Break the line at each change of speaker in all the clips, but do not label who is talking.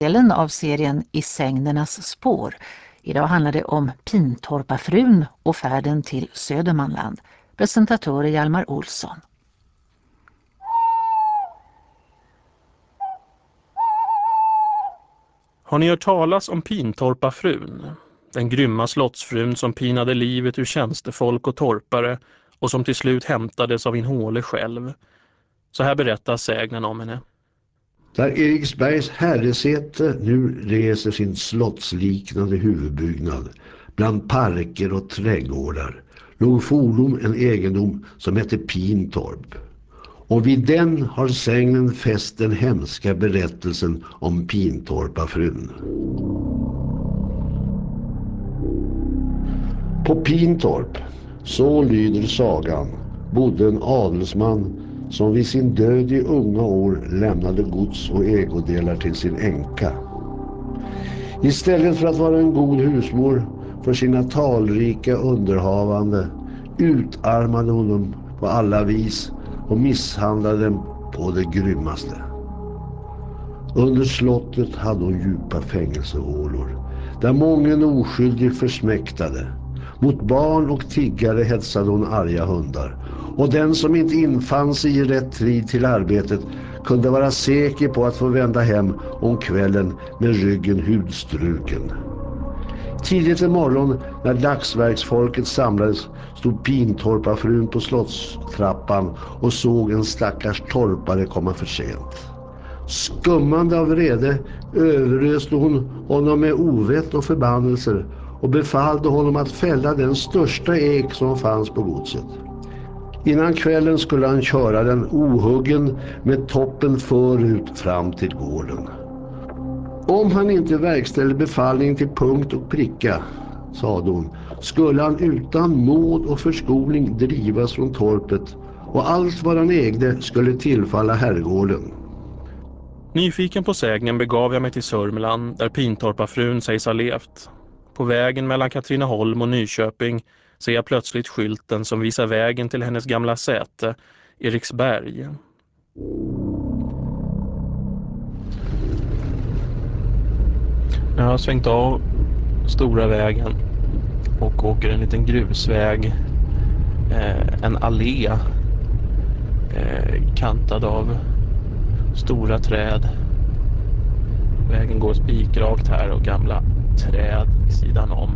Delen av serien I sängdernas spår. Idag handlar det om Pintorpafrun och färden till Södermanland. Presentatör är Hjalmar Olsson.
Har ni hört talas om Pintorpafrun? Den grymma slottsfrun som pinade livet ur tjänstefolk och torpare och som till slut hämtades av Inhåle själv. Så här berättar sägnen om henne.
Där Eriksbergs herresäte nu reser sin slottsliknande huvudbyggnad bland parker och trädgårdar låg fordom en egendom som hette Pintorp. Och vid den har sägnen fäst den hemska berättelsen om Pintorpafrun. På Pintorp, så lyder sagan, bodde en adelsman som vid sin död i unga år lämnade gods och ägodelar till sin änka. Istället för att vara en god husmor för sina talrika underhavande utarmade hon dem på alla vis och misshandlade dem på det grymmaste. Under slottet hade hon djupa fängelsehålor där mången oskyldig försmäktade. Mot barn och tiggare hetsade hon arga hundar. Och den som inte infann sig i rätt tid till arbetet kunde vara säker på att få vända hem om kvällen med ryggen hudstruken. Tidigt en morgon när dagsverksfolket samlades stod Pintorpafrun på slottstrappan och såg en stackars torpare komma för sent. Skummande av vrede överöste hon honom med ovett och förbannelser och befallde honom att fälla den största ek som fanns på godset. Innan kvällen skulle han köra den ohuggen med toppen förut fram till gården. Om han inte verkställde befallning till punkt och pricka, sade hon, skulle han utan nåd och förskoning drivas från torpet och allt vad han ägde skulle tillfalla herrgården.
Nyfiken på sägnen begav jag mig till Sörmland där Pintorpafrun sägs ha levt. På vägen mellan Katrineholm och Nyköping ser jag plötsligt skylten som visar vägen till hennes gamla säte, Eriksberg. Jag har svängt av stora vägen och åker en liten grusväg, en allé kantad av stora träd. Vägen går spikrakt här och gamla träd vid sidan om.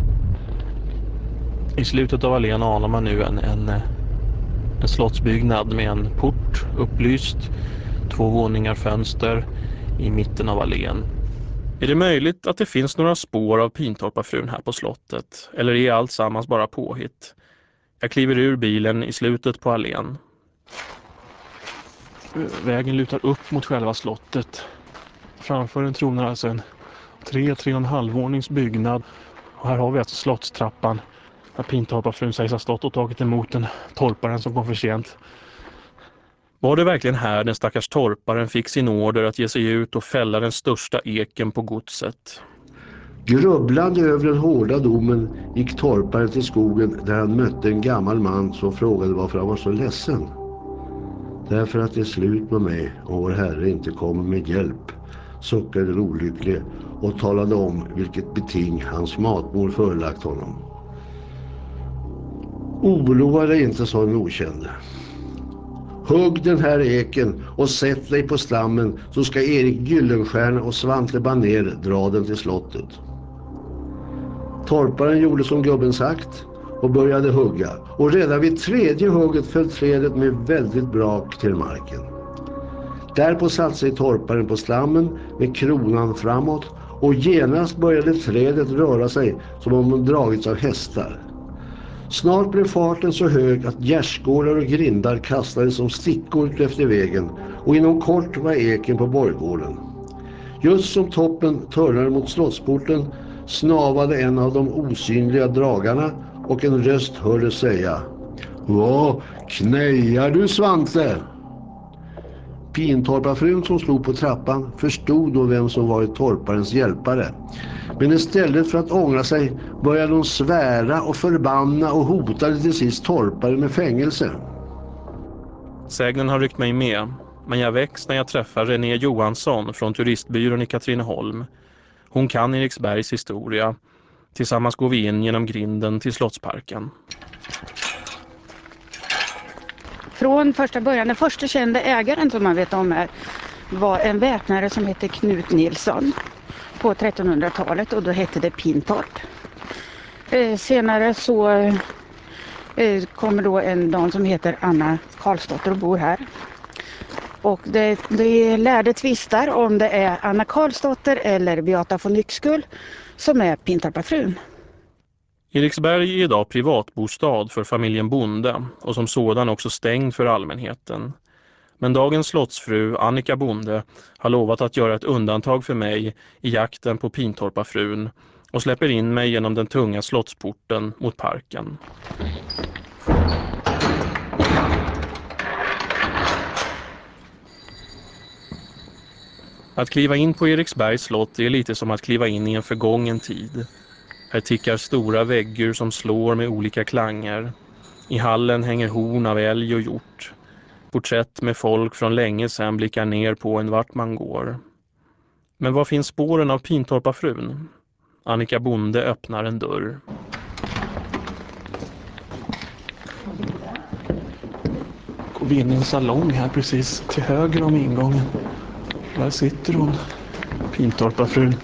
I slutet av allén anar man nu en slottsbyggnad med en port upplyst, 2 våningar fönster i mitten av allén. Är det möjligt att det finns några spår av Pintorpafrun här på slottet? Eller är allt sammans bara påhitt? Jag kliver ur bilen i slutet på allén. Vägen lutar upp mot själva slottet. Framför den tronar alltså en 3,5 vånings byggnad. Och här har vi alltså slottstrappan där Pintorpafrun sägs ha stått och tagit emot den torparen som kom för sent. Var det verkligen här den stackars torparen fick sin order att ge sig ut och fälla den största eken på godset?
Grubblande över den hårda domen gick torparen till skogen där han mötte en gammal man som frågade varför han var så ledsen. Därför att det är slut med mig och vår herre inte kommer med hjälp, suckade den olycklige och talade om vilket beting hans matmor förelagt honom. Oroa dig inte, sa den okände. Hugg den här eken och sätt dig på stammen så ska Erik Gyllenstierna och Svante Baner dra den till slottet. Torparen gjorde som gubben sagt och började hugga. Och redan vid 3:e hugget föll trädet med väldigt brak till marken. Därpå satte sig torparen på stammen med kronan framåt och genast började trädet röra sig som om de dragits av hästar. Snart blev farten så hög att gärdsgårdar och grindar kastades som stickor efter vägen och inom kort var eken på borggården. Just som toppen törnade mot slottsporten snavade en av de osynliga dragarna och en röst hörde säga: "Vad knäjar du, Svante?" Pintorpafrun som stod på trappan förstod då vem som varit torparens hjälpare. Men istället för att ångra sig började hon svära och förbanna och hotade till sist torparen med fängelse.
Sägnen har ryckt mig med. Men jag väcks när jag träffar René Johansson från turistbyrån i Katrineholm. Hon kan Eriksbergs historia. Tillsammans går vi in genom grinden till Slottsparken.
Från första början, den första kände ägaren som man vet om här var en väpnare som hette Knut Nilsson på 1300-talet, och då hette det Pintorp. Senare så kommer då en dam som heter Anna Karlsdotter och bor här. Och det lärde tvistar om det är Anna Karlsdotter eller Beata von Yxkull som är Pintorpafrun.
Eriksberg är idag privatbostad för familjen Bonde och som sådan också stängd för allmänheten. Men dagens slottsfru Annika Bonde har lovat att göra ett undantag för mig i jakten på Pintorpafrun och släpper in mig genom den tunga slottsporten mot parken. Att kliva in på Eriksbergs slott är lite som att kliva in i en förgången tid. Här tickar stora väggar som slår med olika klanger. I hallen hänger horn av älg och hjort. Porträtt med folk från länge sedan blickar ner på en vart man går. Men var finns spåren av Pintorpafrun? Annika Bonde öppnar en dörr. Går vi in i en salong här precis till höger om ingången. Där sitter hon, Pintorpafrun.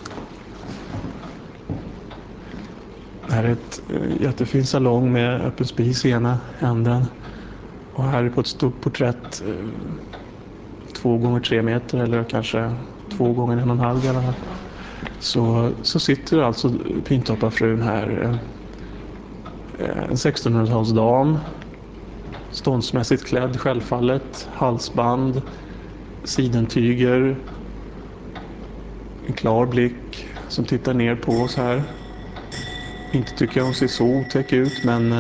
Det här är ett jättefin salong med öppen spis i ena änden. Och här är på ett stort porträtt 2 gånger 3 meter eller kanske 2 gånger 1,5 i alla fall. Så sitter alltså Pintorpafrun här. En 1600-talsdam. Ståndsmässigt klädd självfallet. Halsband. Sidentyger. En klar blick som tittar ner på oss här. Inte tycker jag hon ser så otäck ut, men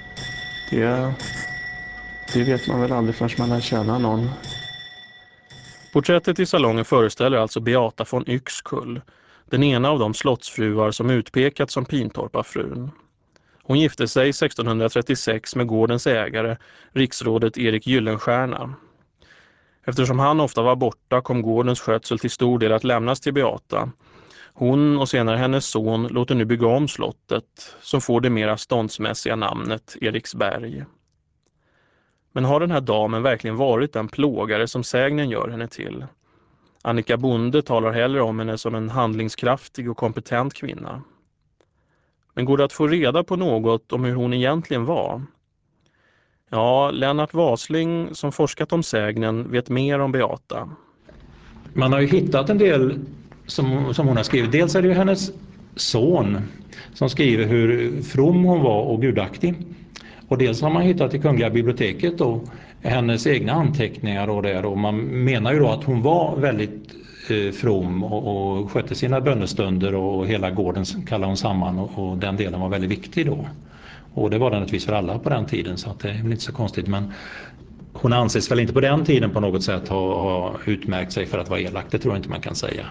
det vet man väl aldrig förrän man lär känna någon. Porträttet i salongen föreställer alltså Beata von Yxkull, den ena av de slottsfruar som utpekats som Pintorpafrun. Hon gifte sig 1636 med gårdens ägare, riksrådet Erik Gyllenstierna. Eftersom han ofta var borta kom gårdens skötsel till stor del att lämnas till Beata. Hon och senare hennes son låter nu bygga om slottet som får det mera ståndsmässiga namnet Eriksberg. Men har den här damen verkligen varit den plågare som sägnen gör henne till? Annika Bonde talar hellre om henne som en handlingskraftig och kompetent kvinna. Men går det att få reda på något om hur hon egentligen var? Ja, Lennart Wasling som forskat om sägnen vet mer om Beata.
Man har ju hittat en del som hon har skrivit. Dels är det ju hennes son som skriver hur from hon var och gudaktig. Och dels har man hittat i Kungliga biblioteket då hennes egna anteckningar och där. Och man menar ju då att hon var väldigt from och skötte sina bönestunder och hela gården kallar hon samman och den delen var väldigt viktig då. Och det var den naturligtvis för alla på den tiden så att det är väl inte så konstigt, men hon anses väl inte på den tiden på något sätt ha utmärkt sig för att vara elak, det tror jag inte man kan säga.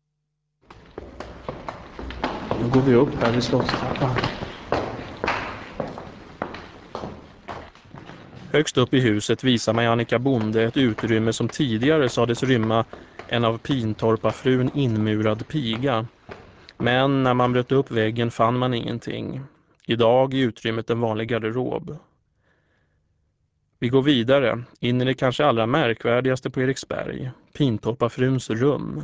Nu går vi upp här vid Slottstrappan. Högst upp i huset visar mig Annika Bonde ett utrymme som tidigare sades rymma en av Pintorpafrun inmurad piga. Men när man bröt upp väggen fann man ingenting. Idag är utrymmet en vanlig garderob. Vi går vidare, in i det kanske allra märkvärdigaste på Eriksberg, Pintorpafruns rum.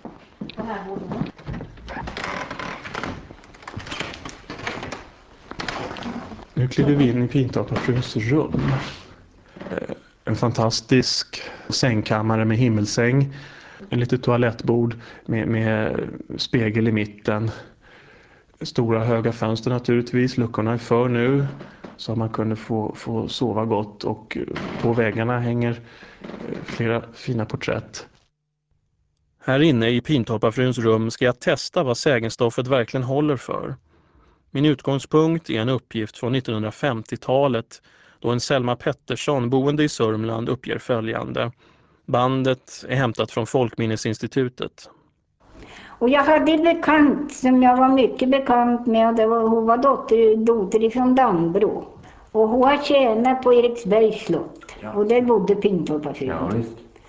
Nu kliver vi in i Pintorpafruns rum. En fantastisk sängkammare med himmelsäng, en litet toalettbord med spegel i mitten. Stora höga fönster naturligtvis, luckorna är för nu så att man kunde få sova gott och på väggarna hänger flera fina porträtt. Här inne i Pintorpafruns rum ska jag testa vad sägenstoffet verkligen håller för. Min utgångspunkt är en uppgift från 1950-talet då en Selma Pettersson boende i Sörmland uppger följande. Bandet är hämtat från Folkminnesinstitutet.
Och jag hade en bekant som jag var mycket bekant med, och hon var dotter från Dambro. Och hon har tjänat på Eriksbergs slott. Ja. Och där bodde Pintorpafrun. Ja,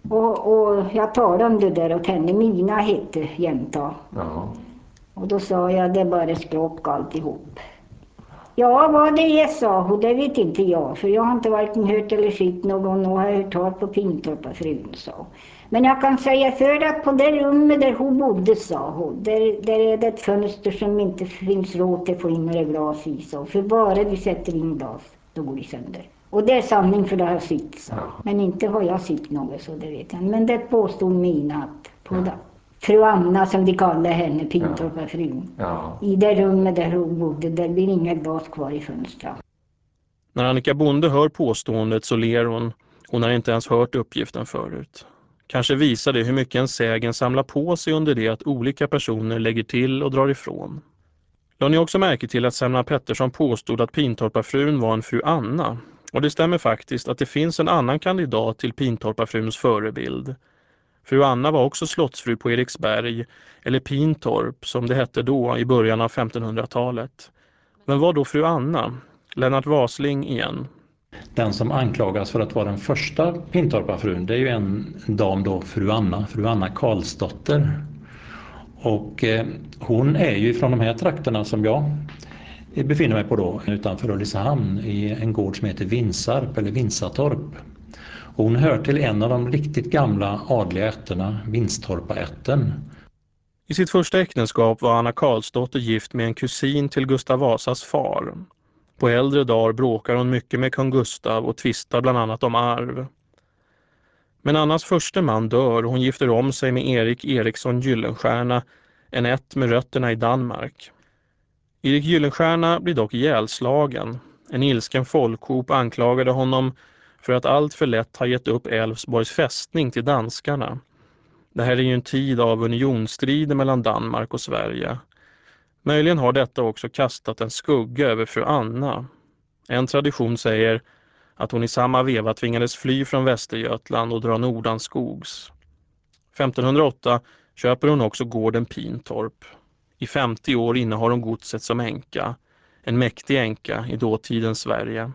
Och jag talade om det där åt henne. Mina hette jänta.
Ja.
Och då sa jag, det är bara skrock alltihop. Ja, vad det är, sa hon, det vet inte jag. För jag har inte varken hört eller sett någon och har hört tal på Pintorpafrun, sa hon. Men jag kan säga för att på det rummet där hon bodde, sa hon, där är det ett fönster som inte finns råd att få in några glas i, sa hon. För bara vi sätter in glas, då går det sönder. Och det är sanning, för det har jag sett, sa hon. Men inte har jag sett något, så det vet jag. Men det påstod mina att på det. Fru Anna, som de kallade henne, Pintorpafrun.
Ja.
I det rummet där hon bodde, där blir inga glas kvar i fönstret.
När Annika Bonde hör påståendet så ler hon. Hon har inte ens hört uppgiften förut. Kanske visar det hur mycket en sägen samlar på sig under det att olika personer lägger till och drar ifrån. Lade ni också märke till att Selma Pettersson påstod att Pintorpafrun var en fru Anna? Och det stämmer faktiskt att det finns en annan kandidat till Pintorpafruns förebild. Fru Anna var också slottsfru på Eriksberg, eller Pintorp som det hette då i början av 1500-talet. Men var då fru Anna? Lennart Wasling igen.
Den som anklagas för att vara den första Pintorpafrun, det är ju en dam då, fru Anna Karlsdotter. Och hon är ju från de här trakterna som jag befinner mig på då, utanför Ulricehamn, i en gård som heter Vinsarp eller Vinsatorp. Hon hör till en av de riktigt gamla adliga ätterna, Vinstorpaätten.
I sitt första äktenskap var Anna Karlsdotter gift med en kusin till Gustav Vasas far. På äldre dagar bråkar hon mycket med kung Gustav och tvistar bland annat om arv. Men Annas första man dör och hon gifter om sig med Erik Eriksson Gyllenstierna, en ätt med rötterna i Danmark. Erik Gyllenstierna blir dock ihjälslagen. En ilsken folkhop anklagade honom för att allt för lätt ha gett upp Älvsborgs fästning till danskarna. Det här är ju en tid av unionsstrider mellan Danmark och Sverige. Möjligen har detta också kastat en skugga över fru Anna. En tradition säger att hon i samma veva tvingades fly från Västergötland och dra nordanskogs. 1508 köper hon också gården Pintorp. I 50 år innehar hon godset som änka. En mäktig änka i dåtidens Sverige.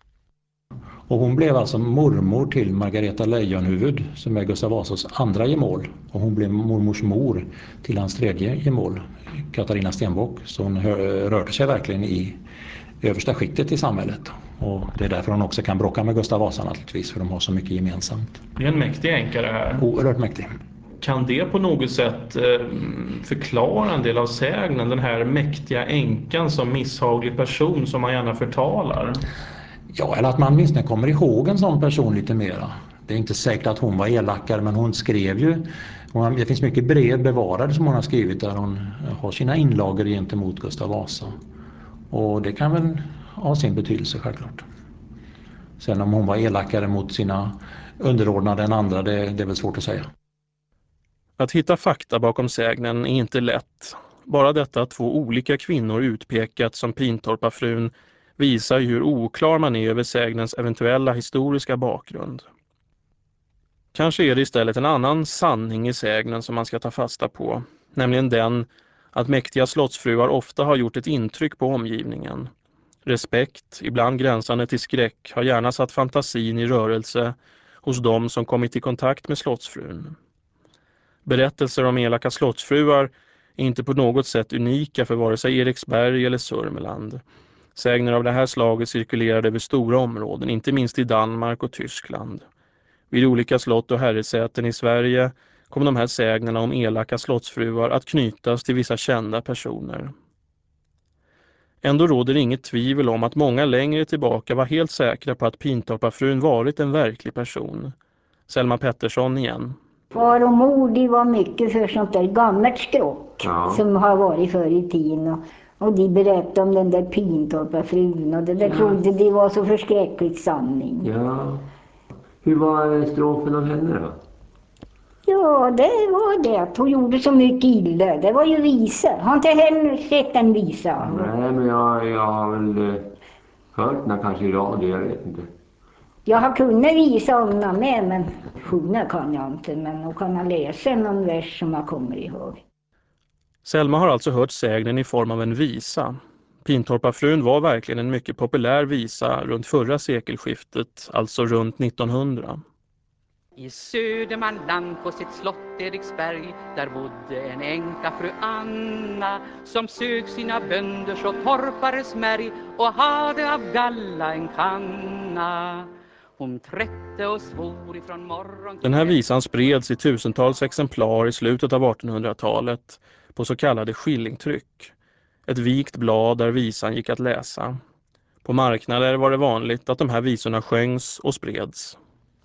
Och hon blev alltså mormor till Margareta Leijonhufvud som är Gustav Vasas andra gemål. Och hon blev mormors mor till hans tredje gemål, Katarina Stenbock. Så hon rörde sig verkligen i översta skiktet i samhället. Och det är därför hon också kan bråka med Gustav Vasa naturligtvis, för de har så mycket gemensamt.
Det är en mäktig änka det här.
Oerhört mäktig.
Kan det på något sätt förklara en del av sägnen, den här mäktiga änkan som misshaglig person som man gärna förtalar?
Ja, eller att man åtminstone kommer ihåg en sån person lite mera. Det är inte säkert att hon var elakare, men hon skrev ju. Det finns mycket brev bevarade som hon har skrivit där hon har sina inlagor gentemot Gustav Vasa. Och det kan väl ha sin betydelse självklart. Sen om hon var elakare mot sina underordnade än andra, det är väl svårt att säga.
Att hitta fakta bakom sägnen är inte lätt. Bara detta att två olika kvinnor utpekats som Pintorpafrun visar hur oklar man är över sägnens eventuella historiska bakgrund. Kanske är det istället en annan sanning i sägnen som man ska ta fasta på, nämligen den att mäktiga slottsfruar ofta har gjort ett intryck på omgivningen. Respekt, ibland gränsande till skräck, har gärna satt fantasin i rörelse hos dem som kommit i kontakt med slottsfrun. Berättelser om elaka slottsfruar är inte på något sätt unika för vare sig Eriksberg eller Sörmland. Sägner av det här slaget cirkulerade över stora områden, inte minst i Danmark och Tyskland. Vid olika slott och herresäten i Sverige kom de här sägnerna om elaka slottsfruar att knytas till vissa kända personer. Ändå råder inget tvivel om att många längre tillbaka var helt säkra på att Pintorpafrun varit en verklig person. Selma Pettersson igen.
Far och mor, de var mycket för sånt där gammalt skrock som har varit förr i tiden. Och de berättade om den där Pintorpafrun och det där trodde de var så förskräckligt sanning.
Ja. Hur var strofen av henne då?
Ja, det var det att hon gjorde så mycket illa. Det var ju visa. Har inte heller sett en visa?
Nej, men jag har väl hört den kanske i radio, jag vet inte.
Jag har kunnat visa om den med, men sjunga kan jag inte. Men jag kan läsa någon vers som jag kommer ihåg.
Selma har alltså hört sägnen i form av en visa. Pintorpafrun var verkligen en mycket populär visa runt förra sekelskiftet, alltså runt 1900.
I Södermanland på sitt slott Eriksberg, där bodde en änka, fru Anna, som sög sina bönders och torpares märg och hade av galla en kanna. Hon trätte och svor ifrån morgon till
Den här visan spreds i tusentals exemplar i slutet av 1800-talet på så kallade skillingtryck. Ett vikt blad där visan gick att läsa. På marknader var det vanligt att de här visorna sjöngs och spreds.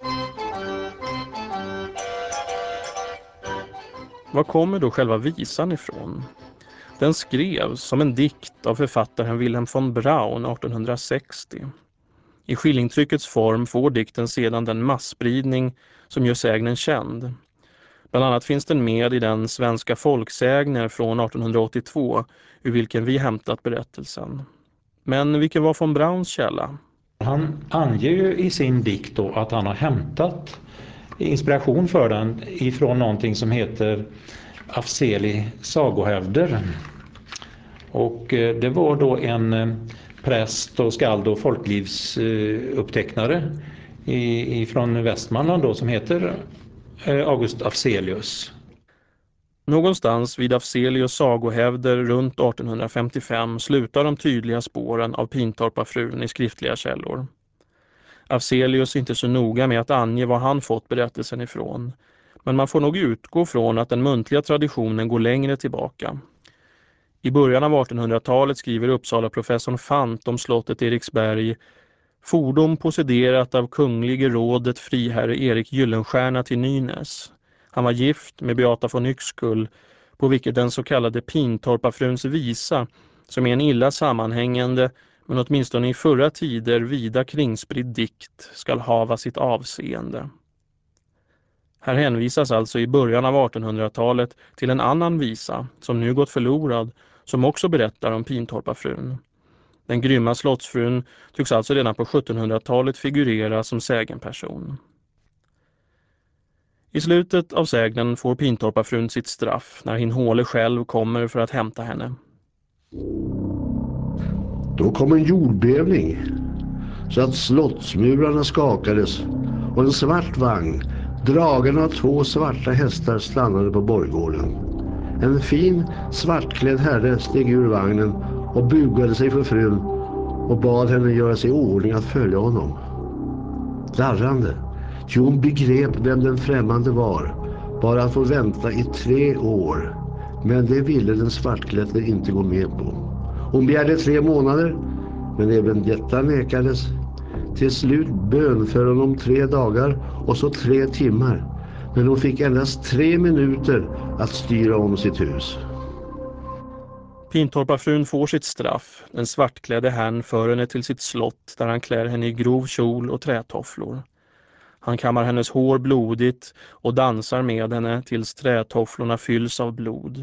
Var kommer då själva visan ifrån? Den skrevs som en dikt av författaren Wilhelm von Braun 1860. I skillingtryckets form får dikten sedan den massspridning som gör sägnen känd. Bland annat finns den med i den Svenska folksägner från 1882 ur vilken vi hämtat berättelsen. Men vilken var von Brauns källa?
Han anger ju i sin dikt då att han har hämtat inspiration för den ifrån någonting som heter Afzeli sagohävder. Och det var då en präst och skald och folklivsupptecknare från Västmanland då, som heter August Afzelius.
Någonstans vid Afzelius sagohävder runt 1855 slutar de tydliga spåren av Pintorpafrun i skriftliga källor. Afzelius är inte så noga med att ange var han fått berättelsen ifrån, men man får nog utgå från att den muntliga traditionen går längre tillbaka. I början av 1800-talet skriver Uppsala-professorn Fant om slottet Eriksberg: fordom possederat av kunglige rådet friherre Erik Gyllenstierna till Nynäs. Han var gift med Beata von Yxkull, på vilket den så kallade Pintorpafruns visa, som är en illa sammanhängande men åtminstone i förra tider vida kringspridd dikt, skall hava sitt avseende. Här hänvisas alltså i början av 1800-talet till en annan visa som nu gått förlorad, som också berättar om Pintorpafrun. Den grymma slottsfrun tycks alltså redan på 1700-talet figurera som sägenperson. I slutet av sägnen får Pintorpafrun sitt straff när Hinhåle själv kommer för att hämta henne.
Då kom en jordbävning så att slottsmurarna skakades och en svart vagn, dragen av 2 svarta hästar, stannade på borggården. En fin svartklädd herre steg ur vagnen och bugade sig för frun och bad henne göra sig i ordning att följa honom. Darrande, ty hon begrep vem den främmande var, bara att få vänta i 3 år. Men det ville den svartklädde inte gå med på. Hon begärde 3 månader, men även detta nekades. Till slut bönföll hon om 3 dagar och så 3 timmar. Men hon fick endast 3 minuter att styra om sitt hus.
Pintorpafrun får sitt straff. Den svartklädde herrn för henne till sitt slott där han klär henne i grov kjol och trätofflor. Han kammar hennes hår blodigt och dansar med henne tills trätofflorna fylls av blod.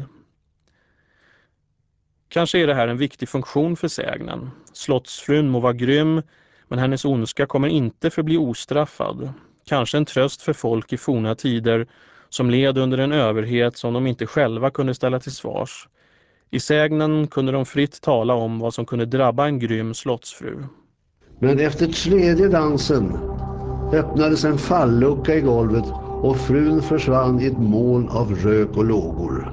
Kanske är det här en viktig funktion för sägnen. Slottsfrun må vara grym, men hennes ondska kommer inte förbli ostraffad. Kanske en tröst för folk i forna tider som led under en överhet som de inte själva kunde ställa till svars. I sägnen kunde de fritt tala om vad som kunde drabba en grym slottsfru.
Men efter 3:e dansen öppnades en fallucka i golvet och frun försvann i ett moln av rök och lågor.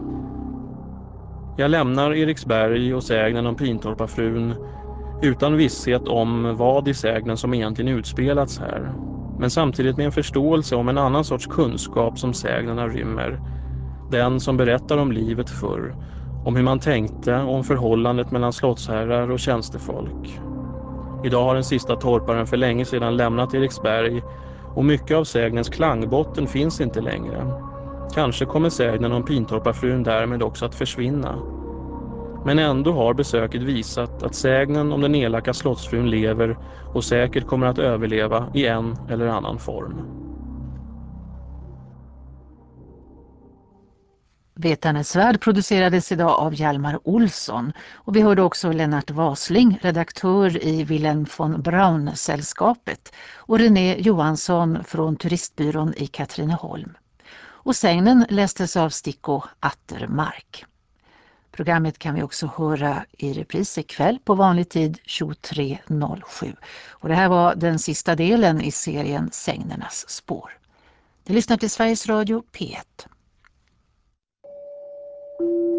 Jag lämnar Eriksberg och sägnen om Pintorpafrun utan visshet om vad i sägnen som egentligen utspelats här. Men samtidigt med en förståelse om en annan sorts kunskap som sägnerna rymmer. Den som berättar om livet förr, om hur man tänkte och om förhållandet mellan slottsherrar och tjänstefolk. Idag har den sista torparen för länge sedan lämnat Eriksberg och mycket av sägnens klangbotten finns inte längre. Kanske kommer sägnen om Pintorpafrun därmed också att försvinna. Men ändå har besöket visat att sägnen om den elaka slottsfrun lever och säkert kommer att överleva i en eller annan form.
Vetarnes värld producerades idag av Hjalmar Olsson och vi hörde också Lennart Wasling, redaktör i Wilhelm von Braun-sällskapet, och René Johansson från turistbyrån i Katrineholm. Och sägnen lästes av Sticko Attermark. Programmet kan vi också höra i repris ikväll på vanlig tid 23.07. Och det här var den sista delen i serien Sägnernas spår. Du lyssnar till Sveriges Radio P1.